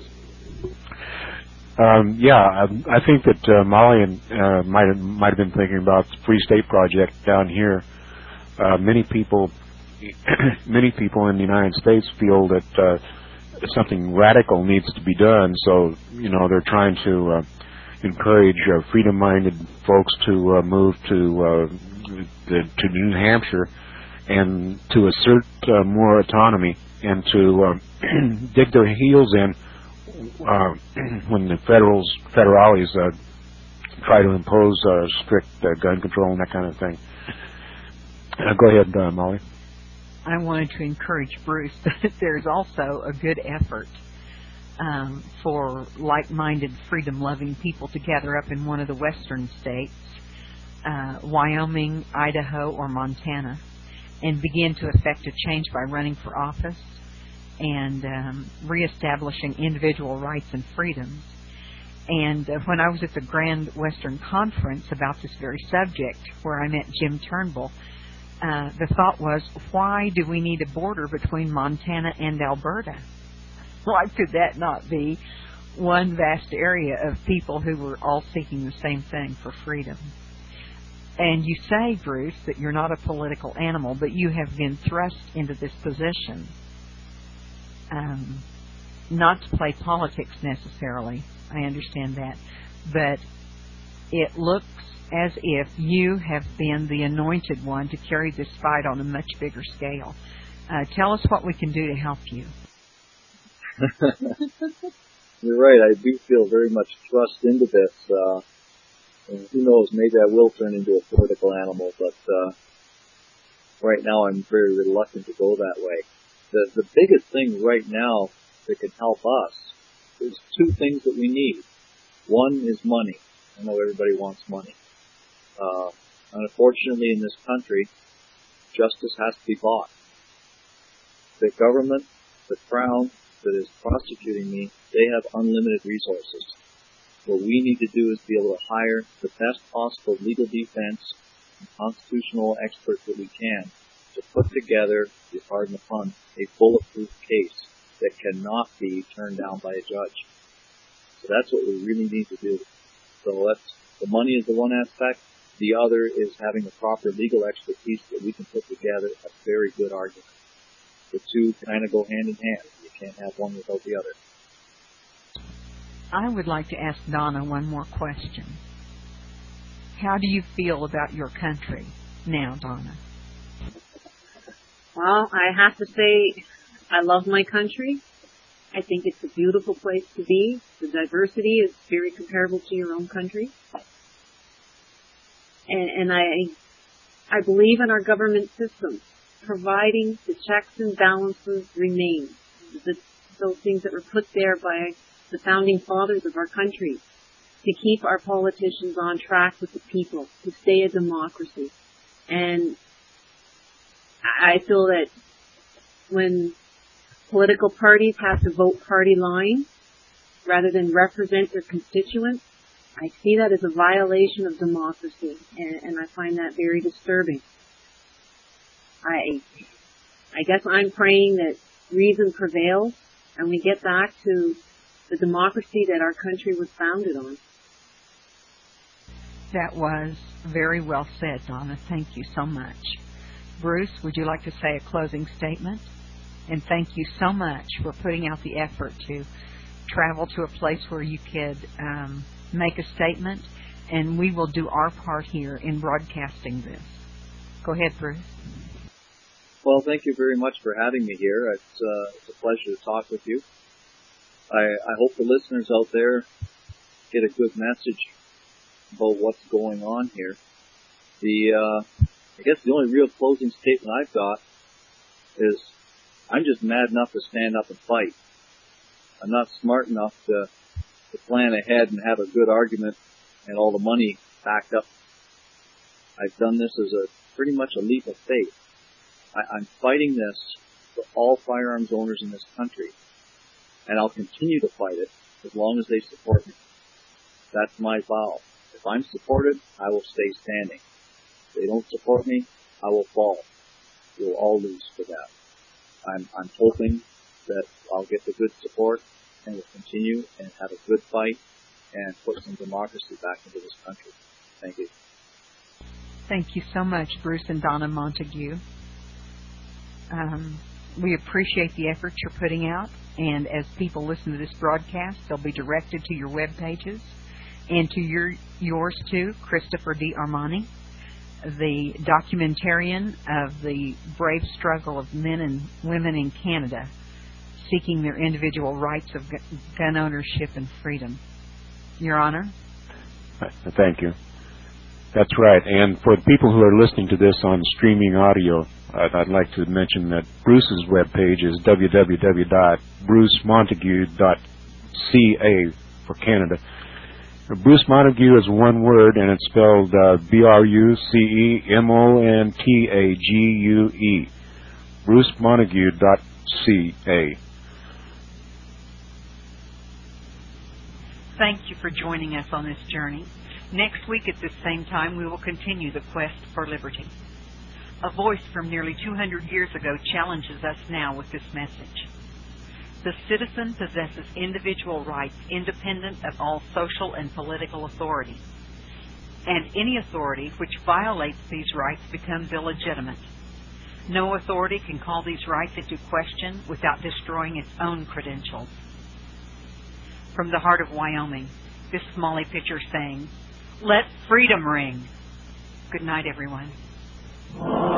Um, yeah, I, I think that uh, Molly and, uh, might have, might have been thinking about the Free State Project down here. Uh, many people, many people in the United States feel that uh, something radical needs to be done. So, you know, they're trying to uh, encourage uh, freedom-minded folks to uh, move to uh, the, to New Hampshire and to assert uh, more autonomy and to uh, dig their heels in uh, when the federals, federales uh, try to impose uh, strict uh, gun control and that kind of thing. Uh, go ahead, uh, Molly. I wanted to encourage Bruce that there's also a good effort um, for like-minded, freedom-loving people to gather up in one of the western states, uh, Wyoming, Idaho, or Montana, and begin to effect a change by running for office and um, reestablishing individual rights and freedoms. And uh, when I was at the Grand Western Conference about this very subject, where I met Jim Turnbull, uh, the thought was, why do we need a border between Montana and Alberta? Why could that not be one vast area of people who were all seeking the same thing for freedom? And you say, Bruce, that you're not a political animal, but you have been thrust into this position, um, not to play politics necessarily. I understand that. But it looks as if you have been the anointed one to carry this fight on a much bigger scale. Uh, tell us what we can do to help you. You're right. I do feel very much thrust into this. Uh, and who knows, maybe I will turn into a political animal, but uh, right now I'm very reluctant to go that way. The, the biggest thing right now that can help us is two things that we need. One is money. I know everybody wants money. Uh, unfortunately in this country, justice has to be bought. The government, the Crown that is prosecuting me, they have unlimited resources. What we need to do is be able to hire the best possible legal defense and constitutional experts that we can to put together, if you pardon the pun, a bulletproof case that cannot be turned down by a judge. So that's what we really need to do. So that's, the money is the one aspect. The other is having the proper legal expertise that we can put together a very good argument. The two kind of go hand in hand. You can't have one without the other. I would like to ask Donna one more question. How do you feel about your country now, Donna? Well, I have to say I love my country. I think it's a beautiful place to be. The diversity is very comparable to your own country. And, and I, I believe in our government system, providing the checks and balances remain. The, those things that were put there by the founding fathers of our country to keep our politicians on track with the people, to stay a democracy. And I feel that when political parties have to vote party line rather than represent their constituents, I see that as a violation of democracy, and, and I find that very disturbing. I, I guess I'm praying that reason prevails and we get back to the democracy that our country was founded on. That was very well said, Donna. Thank you so much. Bruce, would you like to say a closing statement? And thank you so much for putting out the effort to travel to a place where you could um, make a statement, and we will do our part here in broadcasting this. Go ahead, Bruce. Well, thank you very much for having me here. It's, uh, it's a pleasure to talk with you. I, I hope the listeners out there get a good message about what's going on here. The, uh, I guess the only real closing statement I've got is I'm just mad enough to stand up and fight. I'm not smart enough to, to plan ahead and have a good argument and all the money backed up. I've done this as a pretty much a leap of faith. I, I'm fighting this for all firearms owners in this country, and I'll continue to fight it as long as they support me. That's my vow. If I'm supported, I will stay standing. If they don't support me, I will fall. We'll all lose for that. I'm, I'm hoping that I'll get the good support and will continue and have a good fight and put some democracy back into this country. Thank you. Thank you so much, Bruce and Donna Montague. Um, we appreciate the efforts you're putting out, and as people listen to this broadcast, they'll be directed to your web pages and to your yours too, Christopher D. Armani, the documentarian of the brave struggle of men and women in Canada seeking their individual rights of gun ownership and freedom. Your Honor? Thank you. That's right. And for the people who are listening to this on streaming audio, I'd, I'd like to mention that Bruce's webpage is w w w dot bruce montague dot c a for Canada. Bruce Montague is one word, and it's spelled uh, B R U C E M O N T A G U E. bruce montague dot c a. Thank you for joining us on this journey. Next week at this same time, we will continue the quest for liberty. A voice from nearly two hundred years ago challenges us now with this message. The citizen possesses individual rights independent of all social and political authority, and any authority which violates these rights becomes illegitimate. No authority can call these rights into question without destroying its own credentials. From the heart of Wyoming, this Smalley Pitcher saying, "Let freedom ring." Good night, everyone.